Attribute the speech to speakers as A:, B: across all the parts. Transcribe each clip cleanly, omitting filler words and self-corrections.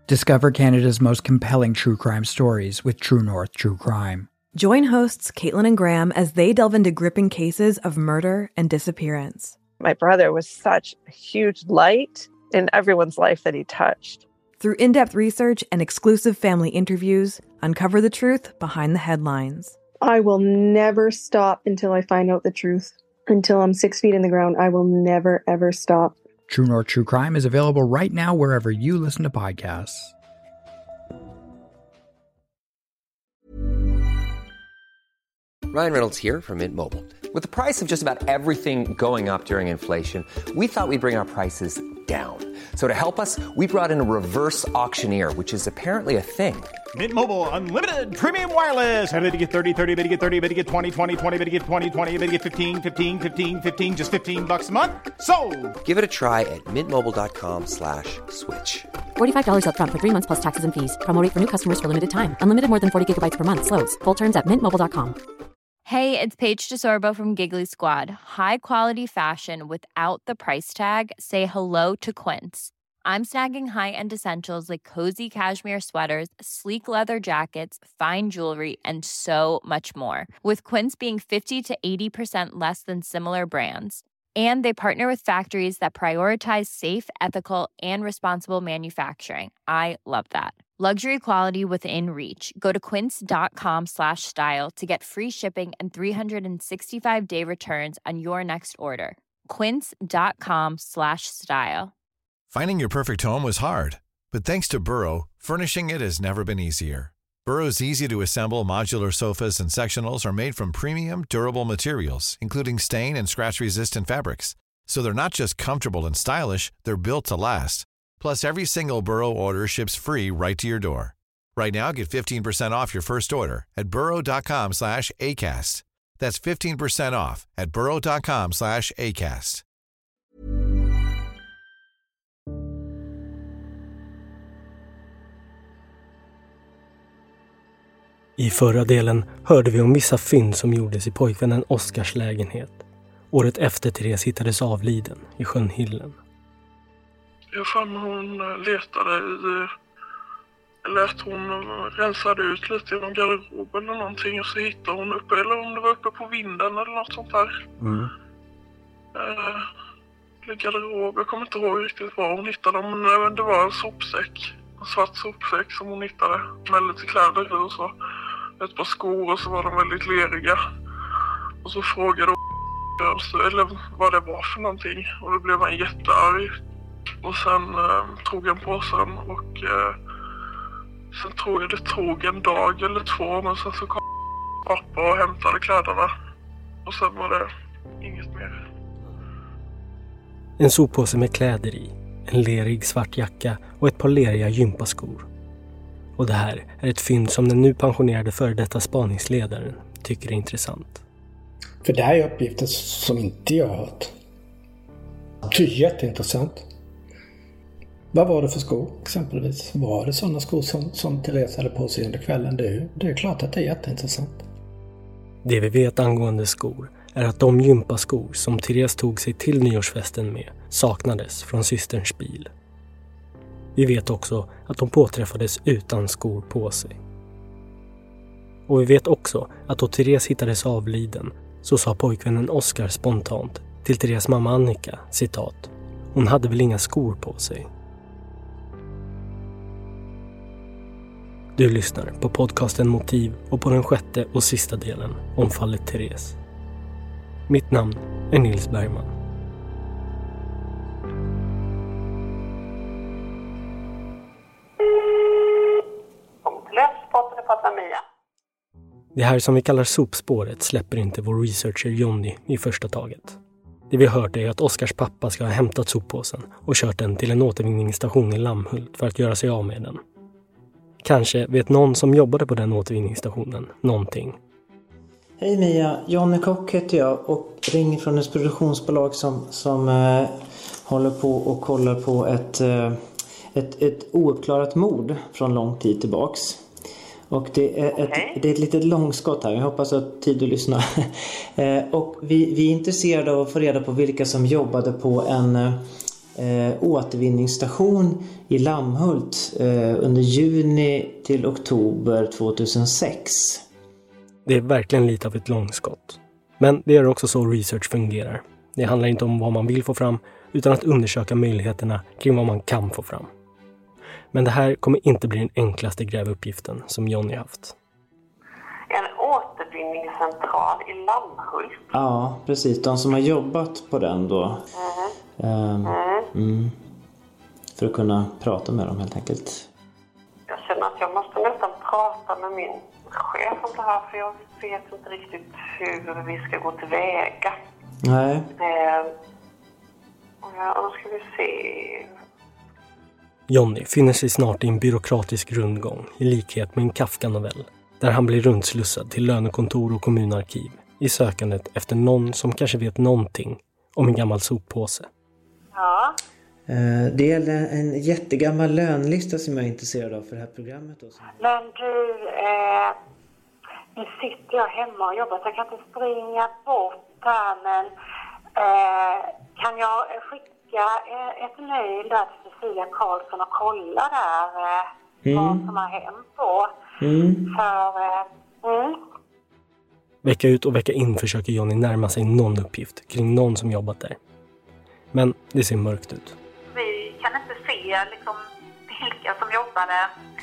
A: Discover Canada's most compelling true crime stories with True North True Crime.
B: Join hosts Caitlin and Graham as they delve into gripping cases of murder and disappearance.
C: My brother was such a huge light in everyone's life that he touched.
B: Through in-depth research and exclusive family interviews, uncover the truth behind the headlines.
D: I will never stop until I find out the truth. Until I'm 6 feet in the ground, I will never, ever stop.
A: True North True Crime is available right now wherever you listen to podcasts.
E: Ryan Reynolds here from Mint Mobile. With the price of just about everything going up during inflation, we thought we'd bring our prices down. So to help us, we brought in a reverse auctioneer, which is apparently a thing.
F: Mint Mobile Unlimited Premium Wireless. How to get 30, 30, bit to get 30, bit to get 20, 20, 20, bit to get 20, 20, bit to get 15, 15, 15, 15, just $15 a month? Sold! Give it a try at mintmobile.com/switch.
G: $45 up front for 3 months plus taxes and fees. Promo rate for new customers for limited time. Unlimited more than 40 gigabytes per month. Slows full terms at mintmobile.com.
H: Hey, it's Paige DeSorbo from Giggly Squad. High quality fashion without the price tag. Say hello to Quince. I'm snagging high-end essentials like cozy cashmere sweaters, sleek leather jackets, fine jewelry, and so much more. With Quince being 50 to 80% less than similar brands. And they partner with factories that prioritize safe, ethical, and responsible manufacturing. I love that. Luxury quality within reach. Go to quince.com/style to get free shipping and 365-day returns on your next order. Quince.com/style.
I: Finding your perfect home was hard, but thanks to Burrow, furnishing it has never been easier. Burrow's easy-to-assemble modular sofas and sectionals are made from premium, durable materials, including stain and scratch-resistant fabrics. So they're not just comfortable and stylish, they're built to last. Plus, every single Burrow order ships free right to your door. Right now, get 15% off your first order at burrow.com/ACAST. That's 15% off at burrow.com/ACAST.
J: I förra delen hörde vi om vissa fynd som gjordes i pojkvännen Oskars lägenhet. Året efter Therese hittades avliden i sjön Hillen.
K: Jag fann hon letade i... Eller att hon rensade ut lite genom garderoben eller någonting och så hittade hon uppe, eller om det var uppe på vinden eller något sånt där. Eller garderob, jag kommer inte ihåg riktigt var hon hittade dem, men det var en sopsäck. En svart sopsäck som hon hittade med lite kläder och så. Ett par skor och så var de väldigt leriga. Och så frågade hon eller vad det var för någonting. Och då blev han jättearg. Och sen tog han påsen och sen tror jag det tog en dag eller två. Men sen så kom pappa och hämtade kläderna. Och sen var det inget mer.
J: En soppåse med kläder i, en lerig svart jacka och ett par leriga gympaskor. Och det här är ett fynd som den nu pensionerade före detta spaningsledaren tycker är intressant.
L: För det här är uppgifter som inte jag har hört. Det är jätteintressant. Vad var det för skor exempelvis? Var det sådana skor som Therese hade på sig under kvällen? Det är klart att det är jätteintressant.
J: Det vi vet angående skor är att de gympaskor som Therese tog sig till nyårsfesten med saknades från systerns bil. Vi vet också att de påträffades utan skor på sig. Och vi vet också att då Therese hittades avliden så sa pojkvännen Oskar spontant till Therese mamma Annika, citat, hon hade väl inga skor på sig. Du lyssnar på podcasten Motiv och på den sjätte och sista delen om fallet Therese. Mitt namn är Nils Bergman. Det här som vi kallar sopspåret släpper inte vår researcher Jonny i första taget. Det vi hört är att Oskars pappa ska ha hämtat soppåsen och kört den till en återvinningsstation i Lammhult för att göra sig av med den. Kanske vet någon som jobbade på den återvinningsstationen någonting.
M: Hej Mia, Jonny Kock heter jag och ringer från ett produktionsbolag som håller på och kollar på ett ouppklarat mord från lång tid tillbaks. Och det är ett litet långskott här, jag hoppas att tid att lyssna. Och vi är intresserade av att få reda på vilka som jobbade på återvinningsstation i Lammhult under juni till oktober 2006.
J: Det är verkligen lite av ett långskott. Men det är också så research fungerar. Det handlar inte om vad man vill få fram utan att undersöka möjligheterna kring vad man kan få fram. Men det här kommer inte bli den enklaste grävuppgiften som Johnny haft.
K: En återvinningscentral i Lammhult.
M: Ja, precis. De som har jobbat på den då. För att kunna prata med dem helt enkelt.
K: Jag känner att jag måste nästan prata med min chef om det här, för jag vet inte riktigt hur vi ska gå tillväga.
M: Nej.
K: Då ska vi se.
J: Johnny finner sig snart i en byråkratisk rundgång i likhet med en Kafka-novell, där han blir rundslussad till lönekontor och kommunarkiv i sökandet efter någon som kanske vet någonting om en gammal soppåse.
K: Ja.
M: Det gäller en jättegammal lönlista som jag är intresserad av för det här programmet.
K: Men du, nu sitter jag hemma och jobbar så jag kan inte springa bort här, men kan jag skicka ett mejl där till Cecilia Karlsson och kolla där vad som har hänt då?
J: Vecka ut och vecka in försöker Johnny närma sig någon uppgift kring någon som jobbat där. Men det ser mörkt ut.
K: Vi kan inte se liksom vilka som jobbade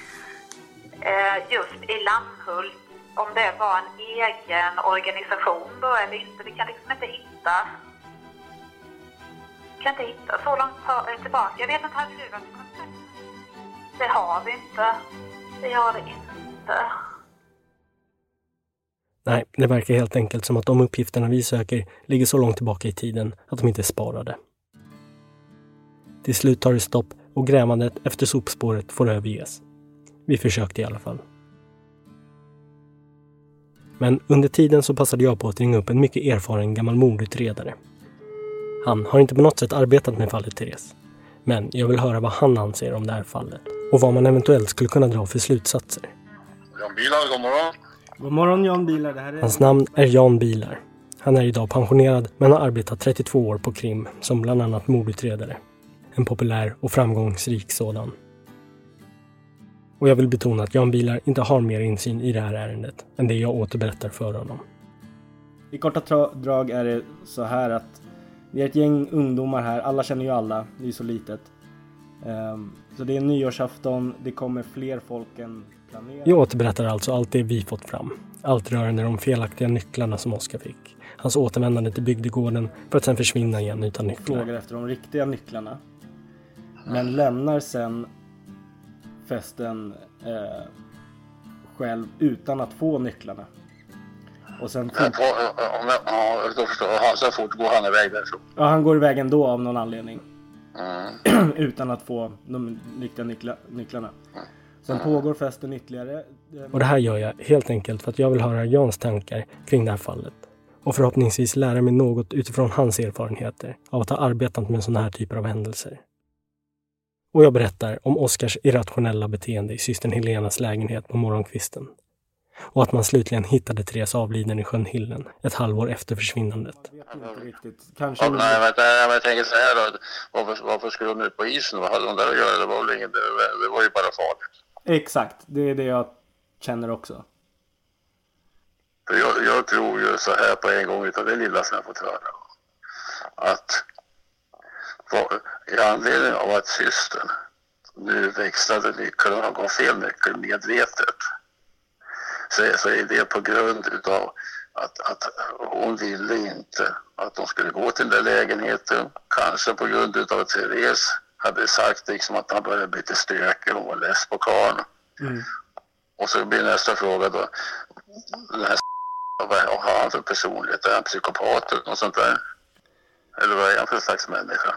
K: just i Lammhult, om det var en egen organisation då eller inte. Vi kan liksom inte hitta. Så långt tillbaka. Jag vet inte, hade du varit i kontakt? Det har vi inte. Det har det inte.
J: Nej, det verkar helt enkelt som att de uppgifterna vi söker ligger så långt tillbaka i tiden att de inte är sparade. Till slut tar det stopp och grävandet efter sopspåret får överges. Vi försökte i alla fall. Men under tiden så passade jag på att ringa upp en mycket erfaren gammal mordutredare. Han har inte på något sätt arbetat med fallet Therese. Men jag vill höra vad han anser om det här fallet och vad man eventuellt skulle kunna dra för slutsatser.
N: Jan Bilar, god morgon.
J: God morgon Jan Bilar. Hans namn är Jan Bilar. Han är idag pensionerad men har arbetat 32 år på Krim som bland annat mordutredare. En populär och framgångsrik sådan. Och jag vill betona att Jan Bilar inte har mer insyn i det här ärendet än det jag återberättar för honom.
O: I korta drag är det så här att det är ett gäng ungdomar här. Alla känner ju alla, det är ju så litet. Så det är nyårsafton, det kommer fler folk än planerat.
J: Jag återberättar alltså allt det vi fått fram. Allt rörande de felaktiga nycklarna som Oskar fick. Hans återvändande till bygdegården för att sen försvinna igen utan nycklar.
O: Frågar efter de riktiga nycklarna. Men lämnar sen festen själv utan att få nycklarna. Och sen
N: då förstår. Så fort går han iväg därifrån.
O: Ja, han går iväg ändå av någon anledning. Utan att få de riktiga nycklarna. Sen pågår festen ytterligare.
J: Och det här gör jag helt enkelt för att jag vill höra Jans tankar kring det här fallet. Och förhoppningsvis lära mig något utifrån hans erfarenheter av att ha arbetat med sådana här typer av händelser. Och jag berättar om Oskars irrationella beteende i systern Helenas lägenhet på morgonkvisten. Och att man slutligen hittade Therese avliden i sjön Hillen ett halvår efter försvinnandet.
O: Kanske
N: jag tänker så här då. Varför skulle hon ut på isen? Vad hade hon där att göra? Det var ju bara farligt.
O: Exakt, det är det jag känner också.
N: För jag tror ju så här på en gång utav det lilla som jag fått höra. Att i anledning av att systern nu växlade nyckeln och gav fel nyckel medvetet, så är det på grund utav att hon ville inte att de skulle gå till den lägenheten. Kanske på grund utav att Therese hade sagt liksom att han började bli lite stökig och var less på karn. Och så blir nästa fråga då, den här vad har han för personlighet? Är han psykopat eller något sånt där? Eller vad är han för slags människa?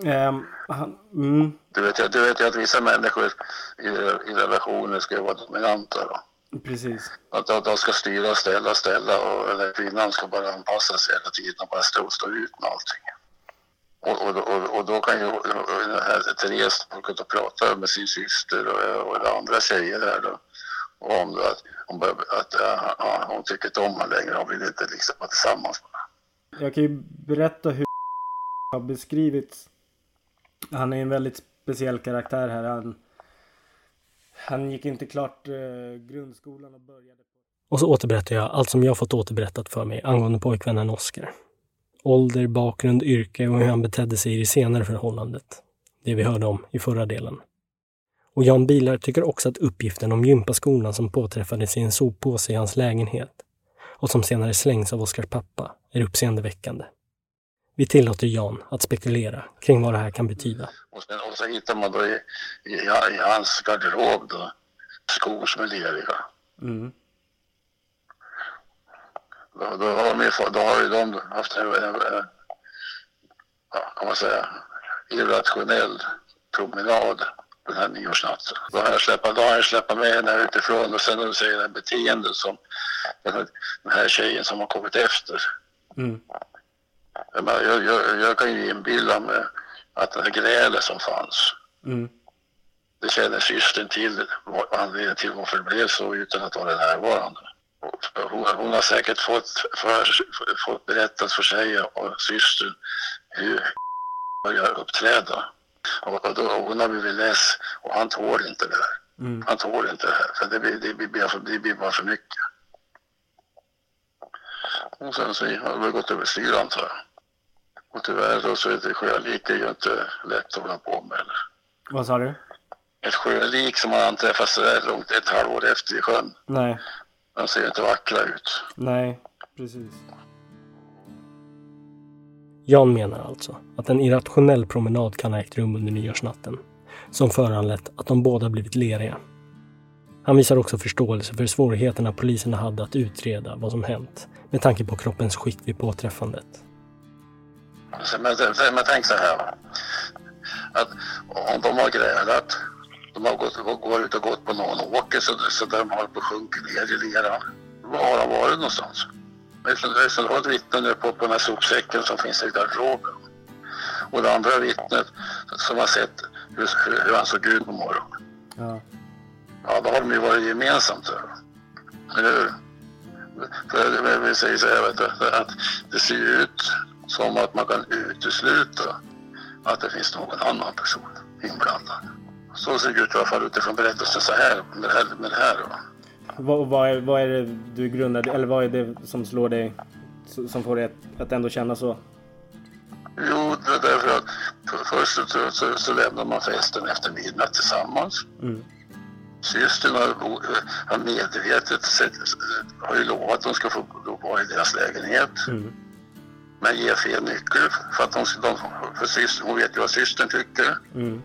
N: Du vet ju att vissa människor i relationer ska vara dominanta då.
O: Precis.
N: Att de ska styra och ställa och eller kvinnan ska bara anpassa sig hela tiden och bara stå ut med allting. Och då kan ju den här Therese kunna prata med sin syster och andra tjejer där då. Om att hon tycker inte om honom längre. Hon vill inte liksom vara tillsammans med honom.
O: Jag kan ju berätta hur har beskrivits Han är en väldigt speciell karaktär här. Han gick inte klart grundskolan och började på...
J: Och så återberättar jag allt som jag fått återberättat för mig angående pojkvännen Oskar. Ålder, bakgrund, yrke och hur han betedde sig i det senare förhållandet. Det vi hörde om i förra delen. Och Jan Bilar tycker också att uppgiften om gympaskolan som påträffades i en soppåse i hans lägenhet och som senare slängs av Oskars pappa är uppseendeväckande. Vi tillåter Jan att spekulera kring vad det här kan betyda.
N: Och så hittar man då i hans garderob då, skor som är leriga.
O: Mm.
N: Då har ju de haft en kan man säga, irrationell promenad den här nyårsnatten. Då har jag släppt med henne utifrån och sen säger det beteende som den här tjejen som har kommit efter.
O: Mm.
N: Jag kan ju inbilla mig att det här grälet som fanns, det känner systern till, anledningen till varför det blev så utan att vara närvarande. Hon har säkert fått berättat för sig och systern hur jag uppträda. Och hon har blivit less och han tål inte det här. Han tål inte det här, för det blir bara för mycket. Och sen så har det gått över styr, antar jag. Och tyvärr då så är det sjölik är ju inte lätt att hålla på med. Eller?
O: Vad sa du?
N: Ett sjölik som man anträffar så där långt ett halvår efter i sjön.
O: Nej.
N: De ser inte vackra ut.
O: Nej, precis.
J: Jan menar alltså att en irrationell promenad kan ha ägt rum under nyårsnatten, som föranlett att de båda blivit leriga. Han visar också förståelse för svårigheterna poliserna hade att utreda vad som hänt, med tanke på kroppens skick vid påträffandet.
N: Men tänk så här, att om de har grälat, de har gått ut och gått på någon åker så där de har på sjunker ner i lera. Var har de varit någonstans? Det är ett vittne nu på den här sopsäcken som finns i garderoben. Och det andra vittnet som har sett hur han såg ut på morgonen.
O: Ja.
N: Ja, då har de ju varit gemensamt. Eller hur? För vi säger så här, vet du, att det ser ut som att man kan utesluta att det finns någon annan person inblandad. Så ser det ut i alla fall utifrån berättelsen så här med det här då.
O: Vad är det du grundar, eller vad är det som slår dig, som får dig att ändå känna så?
N: Jo, det är därför att först så lämnar man festen efter midnatt tillsammans. Systern har medvetet har ju lovat att de ska få vara i deras lägenhet. Men ger fel nyckel för att för systern, hon vet ju vad systern tycker.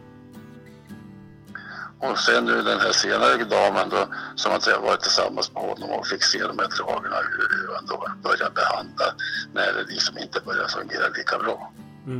N: Och sen nu den här senare damen då, som har varit tillsammans med honom och fick se de här dragarna hur han då börjar behandla när det liksom inte börjar fungera lika bra.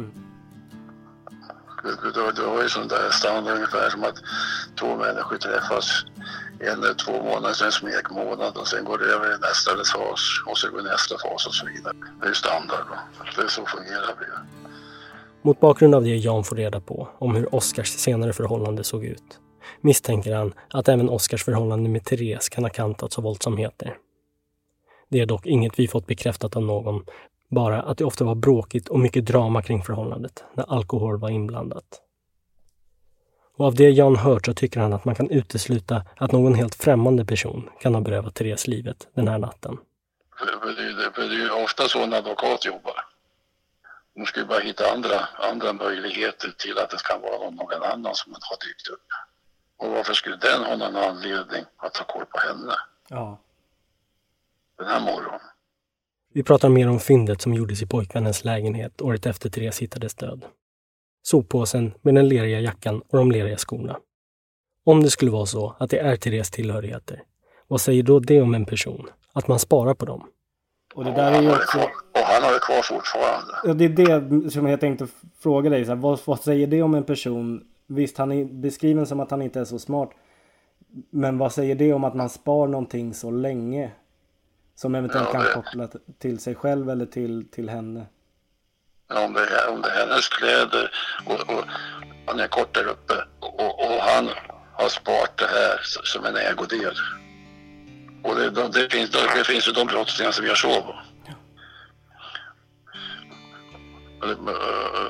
N: Det var ju sån där standard ungefär som att två människor träffas 1 eller 2 månader, sen smekmånad och sen går det över i nästa fas och så går nästa fas och så vidare. Det är ju standard då. Det är så fungerar det.
J: Mot bakgrund av det Jan får reda på om hur Oskars senare förhållande såg ut misstänker han att även Oskars förhållande med Therese kan ha kantats av våldsamheter. Det är dock inget vi fått bekräftat av någon, bara att det ofta var bråkigt och mycket drama kring förhållandet när alkohol var inblandat. Och av det Jan hört så tycker han att man kan utesluta att någon helt främmande person kan ha berövat Therese livet den här natten.
N: Det är ju ofta så en advokat jobbar. De ska ju bara hitta andra möjligheter till att det kan vara någon annan som har dykt upp. Och varför skulle den ha någon anledning att ta koll på henne?
O: Ja.
N: Den här morgonen.
J: Vi pratar mer om fyndet som gjordes i pojkvännens lägenhet året efter Therese hittades död. Soppåsen med den leriga jackan och de leriga skorna. Om det skulle vara så att det är Therese tillhörigheter, vad säger då det om en person? Att man sparar på dem?
O: Och det där är ju också...
N: Och han har det kvar fortfarande.
O: Ja, det är det som jag tänkte fråga dig. Så här, vad säger det om en person? Visst, han är beskriven som att han inte är så smart. Men vad säger det om att man spar någonting så länge? Som eventuellt kan koppla till sig själv eller till henne?
N: Ja, om det är hennes kläder och han är kort där uppe. Och han har sparat det här som en ägodel. Och det finns ju de brottslingar som gör så.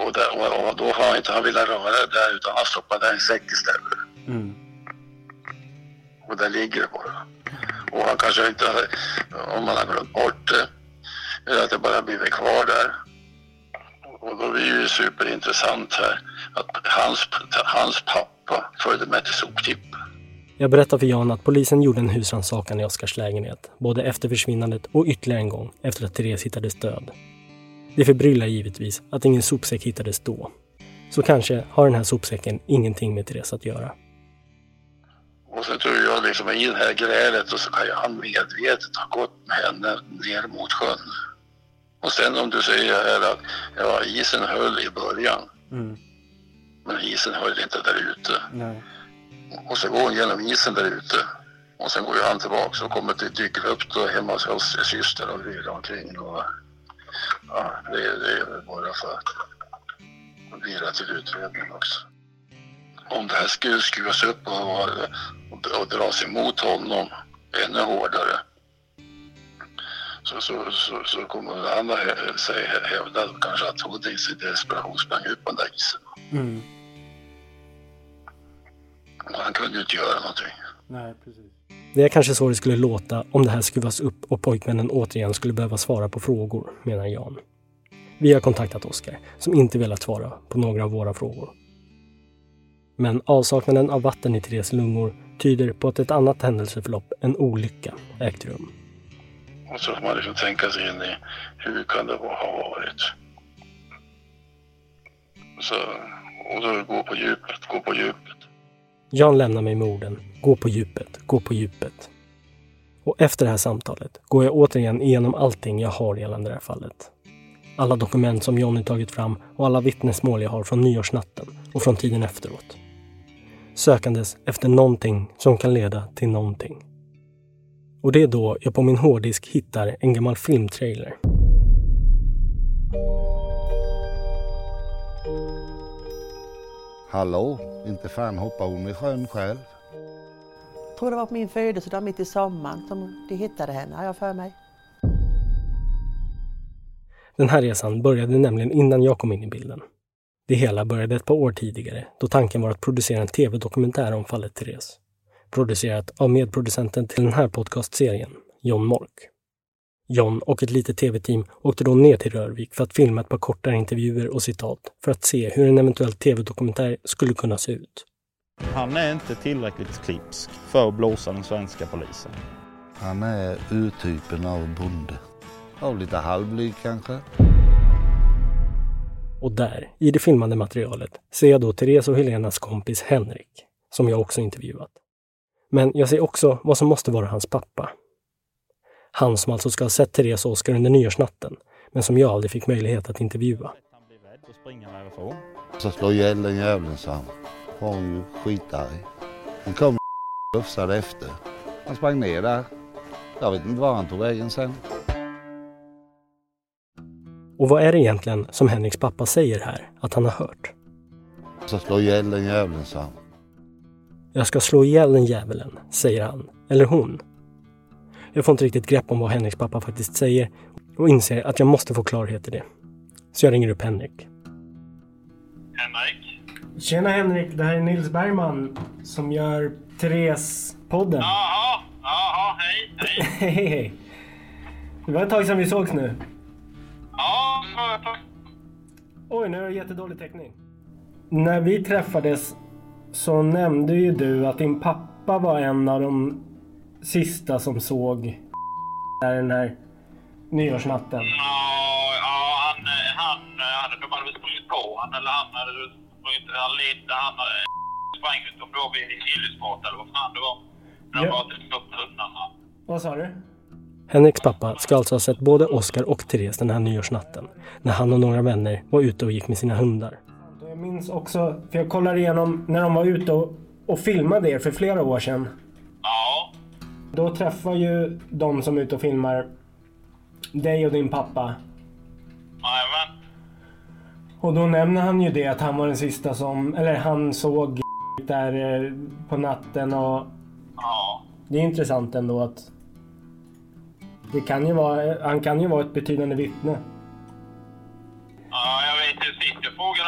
N: Och då har inte han velat röra det där, utan han stoppade där en säck istället.
O: Mm.
N: Och där ligger det bara. Och han kanske inte, om man har glömt bort det, eller att det bara blivit kvar där. Och då är det ju superintressant här att hans pappa följde med till soptippen.
J: Jag berättar för Jan att polisen gjorde en husrannsakan i Oskars lägenhet, både efter försvinnandet och ytterligare en gång efter att Therese hittades död. Det förbryllar givetvis att ingen sopsäck hittades då. Så kanske har den här sopsäcken ingenting med Therese att göra.
N: Och så tror jag liksom i det här grälet och så kan han medvetet ha gått med henne ner mot sjön. Och sen om du säger här att ja, isen höll i början. Mm. Men isen höll inte där ute.
O: Nej.
N: Och så går hon genom isen där ute. Och sen går ju han tillbaka och kommer till dyker upp då hemma hos syster och vilar omkring. Och, ja, det är bara för att vila till utredningen också. Om det här skulle skruvas upp och dras emot honom ännu hårdare så kommer han hävda kanske att hon i sin desperation sprang ut på den där isen.
O: Mm.
N: Och han kunde ju inte göra någonting.
O: Nej, precis.
J: Det är kanske så det skulle låta om det här skruvas upp och pojkmännen återigen skulle behöva svara på frågor, menar Jan. Vi har kontaktat Oskar, som inte velat svara på några av våra frågor. Men avsaknaden av vatten i Therese lungor tyder på att ett annat händelseförlopp, en olycka, ägt rum.
N: Och så får man liksom tänka sig in i hur kan det ha varit. Så, och då gå på djupet.
J: Jan lämnar mig med orden, gå på djupet. Och efter det här samtalet går jag återigen igenom allting jag har gällande det här fallet. Alla dokument som Johnny tagit fram och alla vittnesmål jag har från nyårsnatten och från tiden efteråt. Sökandes efter någonting som kan leda till någonting. Och det är då jag på min hårddisk hittar en gammal filmtrailer.
P: Hallå, inte fan hoppar hon i sjön själv.
Q: Jag tror det var på min födelsedag mitt i sommaren som de hittade henne, har jag för mig.
J: Den här resan började nämligen innan jag kom in i bilden. Det hela började ett par år tidigare då tanken var att producera en tv-dokumentär om fallet Therese. Producerat av medproducenten till den här podcastserien, John Mork. John och ett litet tv-team åkte då ner till Rörvik för att filma ett par kortare intervjuer och citat för att se hur en eventuell tv-dokumentär skulle kunna se ut.
R: Han är inte tillräckligt klipsk för att blåsa den svenska polisen.
P: Han är urtypen av bonde. Av lite halvblyg kanske.
J: Och där, i det filmande materialet, ser jag då Therese och Helenas kompis Henrik, som jag också intervjuat. Men jag ser också vad som måste vara hans pappa. Han som alltså ska ha sett Therese och Oskar under nyårsnatten, men som jag aldrig fick möjlighet att intervjua.
P: Så slår ihjäl den jävlen, så han var hon ju skitarg. Han kom och lufsade efter. Han sprang ner där. Jag vet inte var han tog vägen sen.
J: Och vad är det egentligen som Henriks pappa säger här att han har hört?
P: Så slår ihjäl den jävlen, så han.
J: Jag ska slå ihjäl den jävlen, säger han. Eller hon. Jag får inte riktigt grepp om vad Henriks pappa faktiskt säger och inser att jag måste få klarhet i det. Så jag ringer upp Henrik.
K: Henrik?
J: Tjena Henrik, det här är Nils Bergman som gör Therese-podden.
K: Jaha, hej.
J: Hej. Det var ett tag sedan vi sågs nu.
K: Ja, det var ett tag.
J: Oj, nu är det jättedålig täckning. När vi träffades så nämnde ju du att din pappa var en av de sista som såg den här nyårsnatten.
K: De hade sprungit på han, eller han hade sprungit, han sprang ut om det var vid Hillesport eller vad fan det var. De var till hundarna.
J: Vad sa du? Henriks pappa ska alltså ha sett både Oskar och Therese den här nyårsnatten, när han och några vänner var ute och gick med sina hundar. Jag minns också, för jag kollade igenom när de var ute och filmade er för flera år sedan.
K: Ja.
J: Då träffar ju de som är ute och filmar dig och din pappa.
K: Jajamän.
J: Och då nämner han ju det att han var den sista som, eller han såg där på natten och...
K: Ja.
J: Det är intressant ändå att det kan ju vara, han kan ju vara ett betydande vittne.
K: Ja, jag vet inte. Sist jag frågade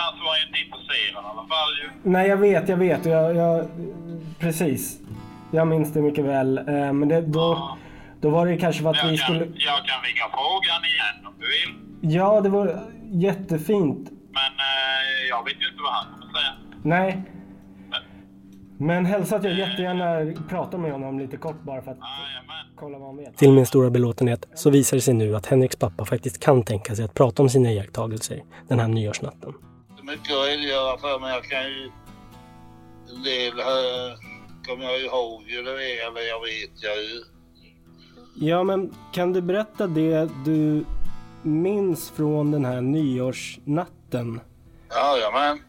J: Nej, jag vet. Jag precis. Jag minns det mycket väl. Men då var det kanske för att vi skulle...
S: Jag kan ringa frågan igen om du vill.
J: Ja, det var jättefint.
S: Men jag vet ju inte vad han kommer säga.
J: Nej. Men hälsa att jag jättegärna pratar med honom lite kort bara för att kolla vad han vet. Till min stora belåtenhet så visar det sig nu att Henriks pappa faktiskt kan tänka sig att prata om sina iakttagelser den här nyårsnatten.
N: Det är mycket att redogöra för, men jag kan ju... En del kommer jag ihåg ju det, eller jag vet ju.
J: Ja, men kan du berätta det du minns från den här nyårsnatten?
N: Ja, men.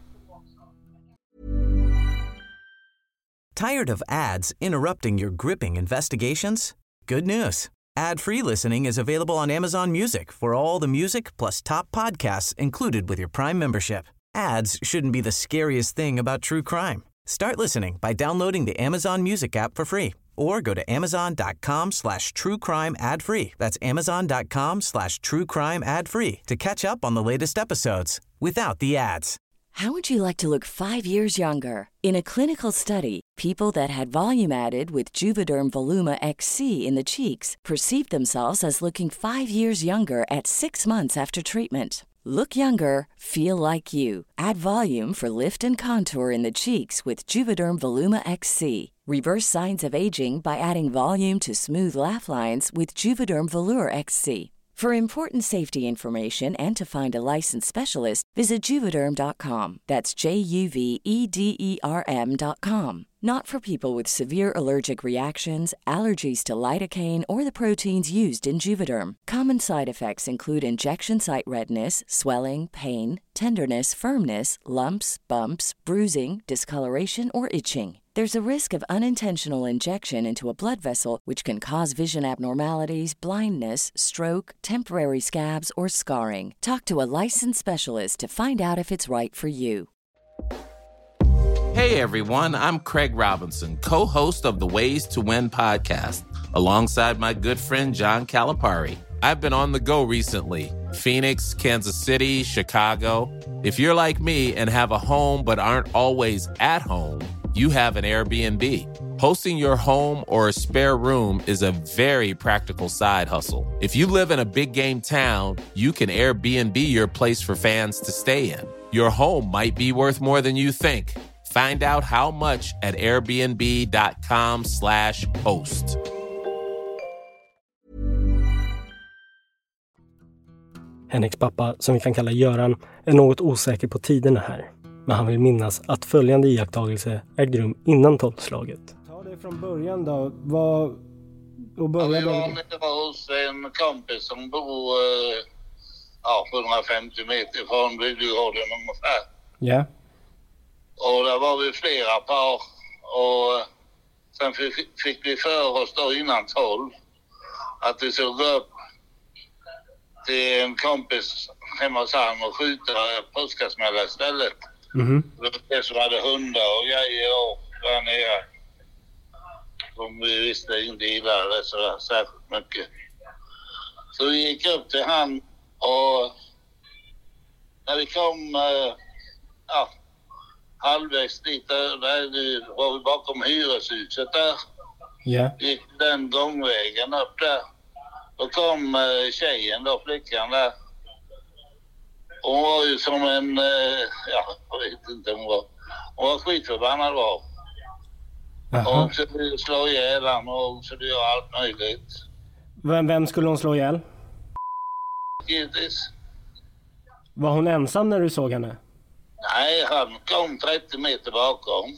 T: Tired of ads interrupting your gripping investigations? Good news. Ad-free listening is available on Amazon Music for all the music plus top podcasts included with your Prime membership. Ads shouldn't be the scariest thing about true crime. Start listening by downloading the Amazon Music app for free or go to amazon.com/truecrime ad-free. That's amazon.com/truecrime ad-free to catch up on the latest episodes without the ads.
U: How would you like to look 5 years younger? In a clinical study, people that had volume added with Juvederm Voluma XC in the cheeks perceived themselves as looking 5 years younger at 6 months after treatment. Look younger, feel like you. Add volume for lift and contour in the cheeks with Juvederm Voluma XC. Reverse signs of aging by adding volume to smooth laugh lines with Juvederm Volure XC. For important safety information and to find a licensed specialist, visit Juvederm.com. That's JUVEDERM.com. Not for people with severe allergic reactions, allergies to lidocaine, or the proteins used in Juvederm. Common side effects include injection site redness, swelling, pain, tenderness, firmness, lumps, bumps, bruising, discoloration, or itching. There's a risk of unintentional injection into a blood vessel, which can cause vision abnormalities, blindness, stroke, temporary scabs, or scarring. Talk to a licensed specialist to find out if it's right for you.
V: Hey everyone, I'm Craig Robinson, co-host of the Ways to Win podcast, alongside my good friend John Calipari. I've been on the go recently. Phoenix, Kansas City, Chicago. If you're like me and have a home but aren't always at home, you have an Airbnb. Hosting your home or a spare room is a very practical side hustle. If you live in a big game town, you can Airbnb your place for fans to stay in. Your home might be worth more than you think. Find out how much at airbnb.com/host.
J: Henriks pappa, som vi kan kalla Göran, är något osäker på tiderna här. Men han vill minnas att följande iakttagelse ägde rum innan tolvslaget. Ta det från början då. Vi
N: var hos en kompis som bor 150 meter från bygdegården ungefär.
J: Ja.
N: Och där var vi flera par. Och sen fick vi för oss då innan 12 att vi skulle gå upp till en kompis hemma hos han och skjuta påskasmälla istället. Det som hade hundar och grejer och där nere. Som vi visste inte gillade så särskilt mycket. Så vi gick upp till han och när vi kom halvvägs dit där var vi bakom hyreshuset där.
J: Ja.
N: Gick den gångvägen upp där. Då kom tjejen då, flickan där. Hon var ju som en, jag vet inte hon var skitförbannad var.
J: Aha.
N: Och så slå ihjäl han och så gör allt möjligt.
J: Vem skulle hon slå ihjäl?
N: Givetvis.
J: Var hon ensam när du såg henne?
N: Nej, han kom 30 meter bakom.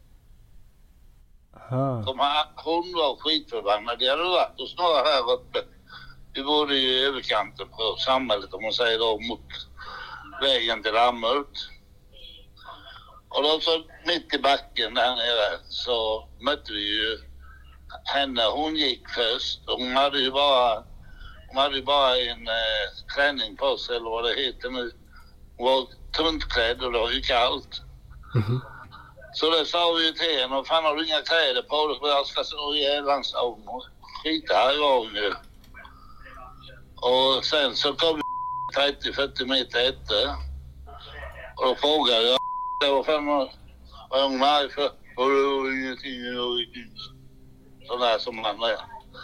N: Hon var skitförbannad. Det hade varit och snarare här uppe. Vi bodde ju i överkanten på samhället om man säger då mot vägen till Lammhult. Och då så mitt i backen där nere så mötte vi ju henne. Hon gick först. Hon hade ju bara en klänning på sig eller vad det heter nu. Hon var tuntklädd och det var ju kallt. Så det sa vi ju till henne. Och fan har du inga kläder på dig för jag ska slå ihjäl hans hon. Skita här var hon ju. Och sen så kom vi 30-40 meter efter. Och då frågade jag. Vad fan Och hon är arg för och det var ingenting sådär som han är.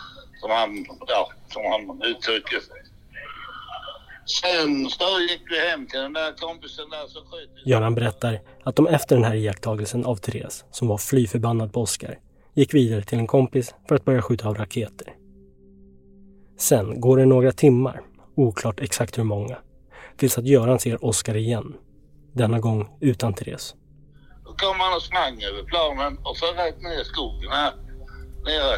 N: Som han uttrycker sig. Sen så gick vi hem till den där kompisen där så sköt.
J: Göran berättar att de efter den här iakttagelsen av Therese, som var fly förbannad på Oskar, gick vidare till en kompis för att börja skjuta av raketer. Sen går det några timmar, oklart exakt hur många, tills att Göran ser Oskar igen. Denna gång utan Therese.
N: Då kom han och sprang över planen och så rätt ner i skogen här nere.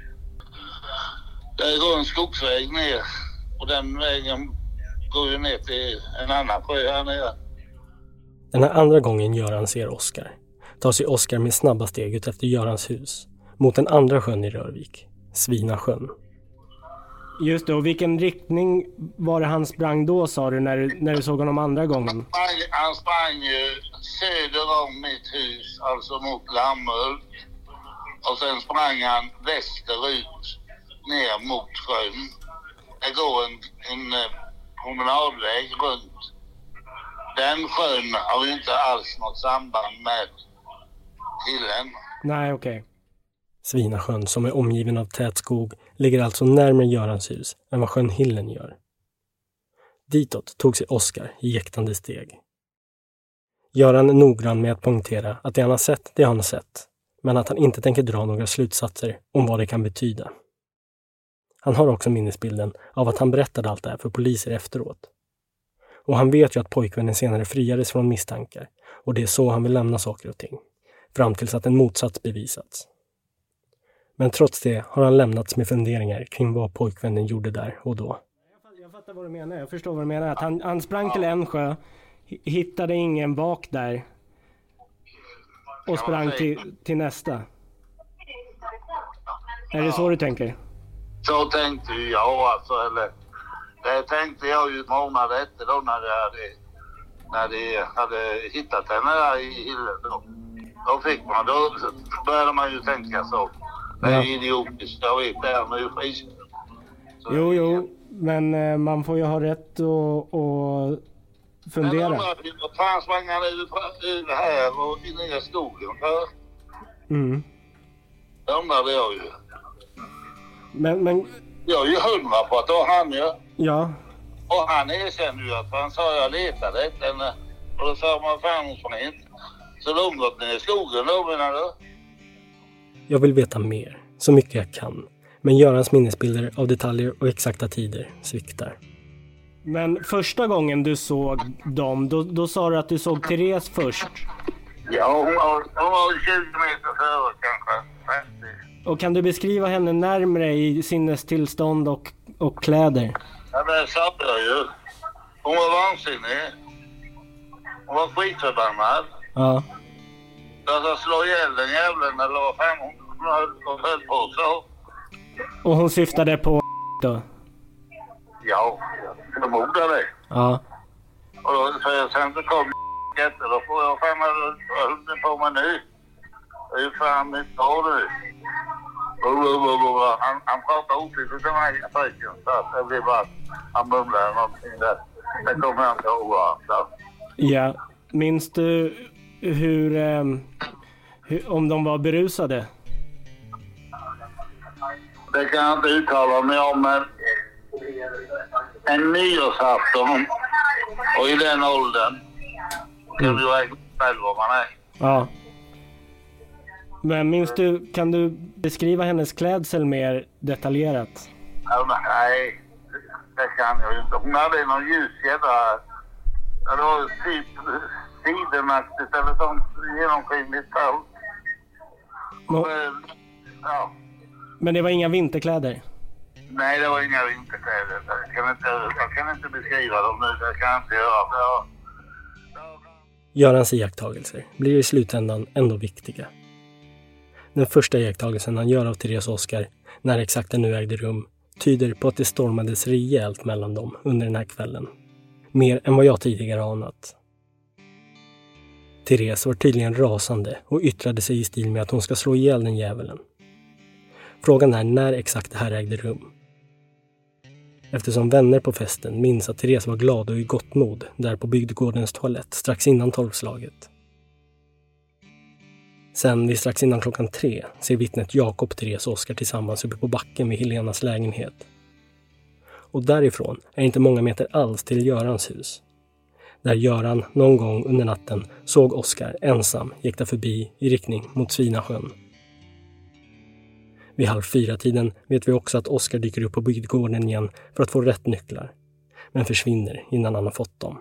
N: Där går en skogsväg ner och den vägen går ju ner till en annan sjö här nere.
J: Den här andra gången Göran ser Oskar tar sig Oskar med snabba steg ut efter Görans hus mot den andra sjön i Rörvik, Svinasjön.
O: Just det, och vilken riktning var det han sprang då, sa du, när du såg honom andra gången?
N: Han sprang ju söder om mitt hus, alltså mot Lammhult. Och sen sprang han västerut ner mot sjön. Det går en promenadväg runt. Den sjön har ju inte alls något samband med Hillen.
O: Nej, okej.
J: Svinasjön, som är omgiven av tät skog, ligger alltså närmare Görans hus än vad sjön Hillen gör. Ditåt tog sig Oskar i jäktande steg. Göran är noggrann med att poängtera att det han har sett, det har han sett, men att han inte tänker dra några slutsatser om vad det kan betyda. Han har också minnesbilden av att han berättade allt det här för poliser efteråt. Och han vet ju att pojkvännen senare friades från misstankar, och det är så han vill lämna saker och ting, fram tills att en motsats bevisats. Men trots det har han lämnats med funderingar kring vad pojkvännen gjorde där och då.
O: Jag fattar vad du menar, jag förstår vad du menar. Att han sprang till en sjö, hittade ingen bak där och sprang till nästa. Är det så du tänker?
N: Så tänkte jag alltså, eller det tänkte jag ju månad efter då när de hade hittat henne där i Hillen då började man ju tänka så. Det är idiotiskt, jag vet det, han är ju frisk.
O: Jo, men man får ju ha rätt att fundera.
N: Men vad fan sprang han över här och i nya skogen för?
O: Mm.
N: Det undrade jag ju.
O: Men...
N: Jag är ju 100 på att det var han ju.
O: Ja.
N: Och han erkände ju att han sa jag letade efter henne. Och då sa man fan hon som inte. Så de gått ner i skogen då, menar du?
J: Jag vill veta mer, så mycket jag kan. Men Görans minnesbilder av detaljer och exakta tider sviktar.
O: Men första gången du såg dem, då sa du att du såg Therese först.
N: Ja, hon var 20 meter före kanske. 50.
O: Och kan du beskriva henne närmare i sinnestillstånd och kläder?
N: Ja, det sa jag ju. Hon var vansinnig. Hon var skitförbannad.
J: Ja.
N: Jag ska slå ihjäl den jävlen eller vad fan hon höll på så.
O: Och hon syftade på då?
N: Ja, jag förmodar det.
J: Ja.
N: Och då säger jag sen så kom jätte, då får jag fan höll på mig nu. Det är ju fan mitt bra nu. Han pratar otydligt till mig i pojken så att det blir bara han mumlar någonting där. Det kommer jag inte ihåg.
O: Ja, minns du hur om de var berusade?
N: Det kan jag inte uttala mig om, men en nyårsafton och i den åldern kan du räkna själv vad man är.
O: Ja. Men minns du, kan du beskriva hennes klädsel mer detaljerat?
N: Nej, det kan jag ju inte. Hon hade någon ljusjädra, det var typ sidenaktigt eller sånt genomskinligt allt. Ja.
O: Men det var inga vinterkläder?
N: Nej, det var inga vinterkläder. Jag kan inte beskriva dem nu, det kan jag inte göra.
J: Görans iakttagelser blir i slutändan ändå viktiga. Den första iakttagelsen han gör av Therese och Oskar, när exakt det nu ägde rum, tyder på att det stormades rejält mellan dem under den här kvällen. Mer än vad jag tidigare anat. Therese var tydligen rasande och yttrade sig i stil med att hon ska slå ihjäl den jäveln. Frågan är när exakt det här ägde rum. Eftersom vänner på festen minns att Therese var glad och i gott mod där på bygdegårdens toalett strax innan 12-slaget. Sen vid strax innan 3 ser vittnet Jakob, Therese och Oskar tillsammans uppe på backen vid Helenas lägenhet. Och därifrån är inte många meter alls till Görans hus. Där Göran någon gång under natten såg Oskar ensam jäkta förbi i riktning mot Svinasjön. Vid 3:30 vet vi också att Oskar dyker upp på bygdgården igen för att få rätt nycklar, men försvinner innan han har fått dem.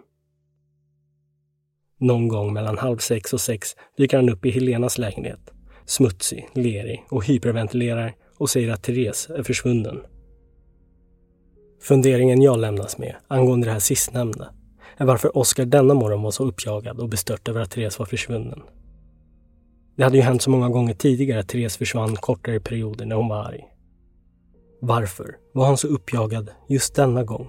J: Någon gång mellan 5:30 och 6 dyker han upp i Helenas lägenhet, smutsig, lerig och hyperventilerar och säger att Therese är försvunnen. Funderingen jag lämnas med angående det här sistnämnda är varför Oskar denna morgon var så uppjagad och bestört över att Therese var försvunnen. Det hade ju hänt så många gånger tidigare att Therese försvann kortare perioder när hon var arg. Varför var han så uppjagad just denna gång?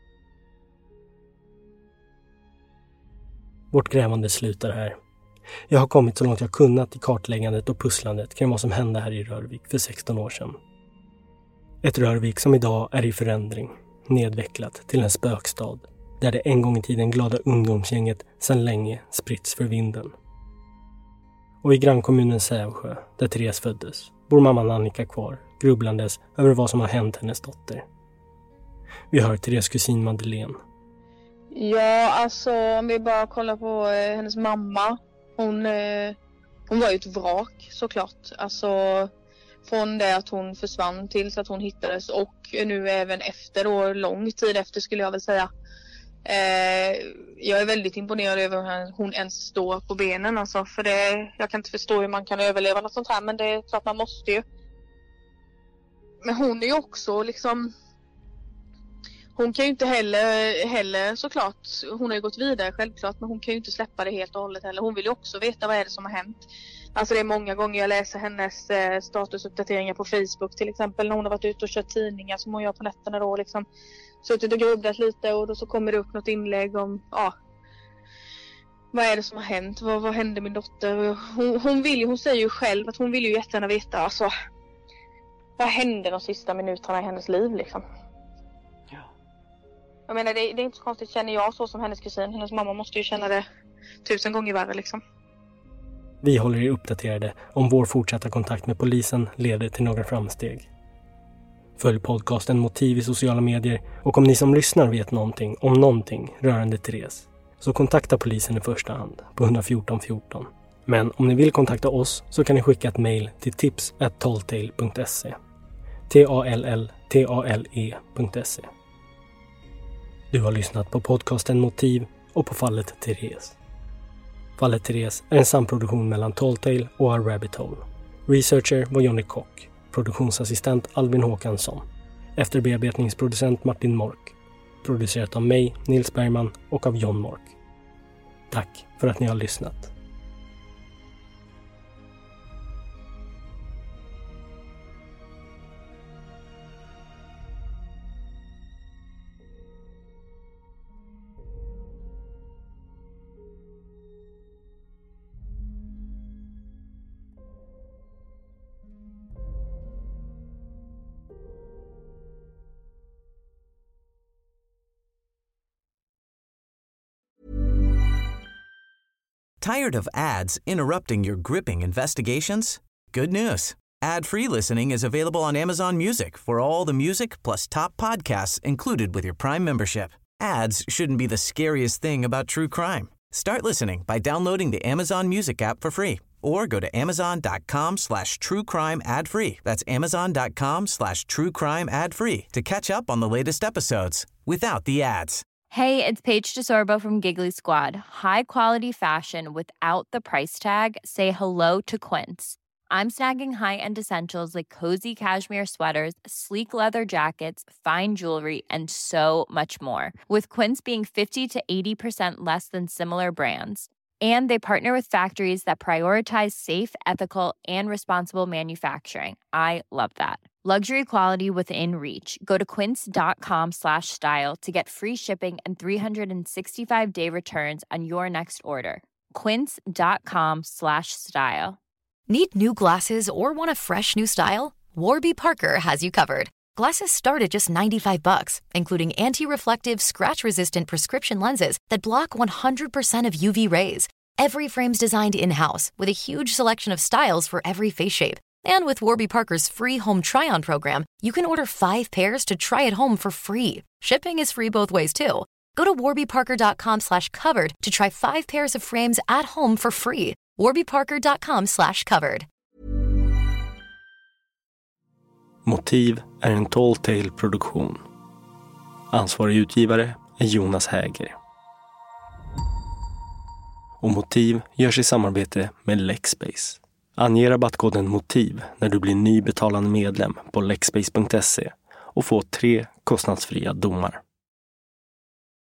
J: Vårt grävande slutar här. Jag har kommit så långt jag kunnat i kartläggandet och pusslandet kring vad som hände här i Rörvik för 16 år sedan. Ett Rörvik som idag är i förändring, nedvecklat till en spökstad, där det en gång i tiden glada ungdomsgänget sedan länge spritts för vinden. Och i grannkommunen Sävsjö, där Therese föddes, bor mamman Annika kvar, grubblandes över vad som har hänt hennes dotter. Vi hör Therese kusin Madeleine.
B: Ja, alltså om vi bara kollar på hennes mamma. Hon var ju ett vrak såklart. Alltså från det att hon försvann tills att hon hittades och nu även efter då, lång tid efter skulle jag väl säga. Jag är väldigt imponerad över hur hon ens står på benen alltså, för jag kan inte förstå hur man kan överleva något sånt här, men det är klart man måste ju. Men hon är ju också liksom, hon kan ju inte heller såklart, hon har ju gått vidare självklart, men hon kan ju inte släppa det helt och hållet heller. Hon vill ju också veta vad är det som har hänt. Alltså det är många gånger jag läser hennes statusuppdateringar på Facebook till exempel, när hon har varit ute och kört tidningar som hon gör på nätterna då liksom. Suttit och grubblat lite och då så kommer det upp något inlägg om vad är det som har hänt, vad hände min dotter. Hon säger ju själv att hon vill ju jättegärna veta alltså, vad hände de sista minuterna i hennes liv liksom. Ja. Jag menar det är inte så konstigt, känner jag så som hennes kusin. Hennes mamma måste ju känna det 1000 gånger värre liksom.
J: Vi håller er uppdaterade om vår fortsatta kontakt med polisen leder till några framsteg. Följ podcasten Motiv i sociala medier och om ni som lyssnar vet någonting om någonting rörande Therese så kontakta polisen i första hand på 114 14. Men om ni vill kontakta oss så kan ni skicka ett mejl till tips@talltale.se talltale.se. Du har lyssnat på podcasten Motiv och på fallet Therese. Fallet Therese är en samproduktion mellan Talltale och A Rabbit Hole. Researcher var Johnny Kock. Produktionsassistent Albin Håkansson. Efterbearbetningsproducent Martin Mork. Producerat av mig, Nils Bergman och av John Mork. Tack för att ni har lyssnat.
T: Tired of ads interrupting your gripping investigations? Good news. Ad-free listening is available on Amazon Music for all the music plus top podcasts included with your Prime membership. Ads shouldn't be the scariest thing about true crime. Start listening by downloading the Amazon Music app for free or go to amazon.com/truecrime ad-free. That's amazon.com/truecrime ad-free to catch up on the latest episodes without the ads.
H: Hey, it's Paige DeSorbo from Giggly Squad. High quality fashion without the price tag. Say hello to Quince. I'm snagging high-end essentials like cozy cashmere sweaters, sleek leather jackets, fine jewelry, and so much more. With Quince being 50 to 80% less than similar brands. And they partner with factories that prioritize safe, ethical, and responsible manufacturing. I love that. Luxury quality within reach. Go to quince.com/style to get free shipping and 365-day returns on your next order. Quince.com/style.
C: Need new glasses or want a fresh new style? Warby Parker has you covered. Glasses start at just $95, including anti-reflective, scratch-resistant prescription lenses that block 100% of UV rays. Every frame's designed in-house with a huge selection of styles for every face shape. And with Warby Parker's free home try-on program, you can order 5 pairs to try at home for free. Shipping is free both ways too. Go to warbyparker.com/covered to try 5 pairs of frames at home for free. warbyparker.com/covered.
J: Motiv är en Tall Tale-produktion. Ansvarig utgivare är Jonas Häger. Och Motiv görs i samarbete med Lexbase. Ange rabattkoden MOTIV när du blir ny betalande medlem på lexbase.se och få 3 kostnadsfria domar.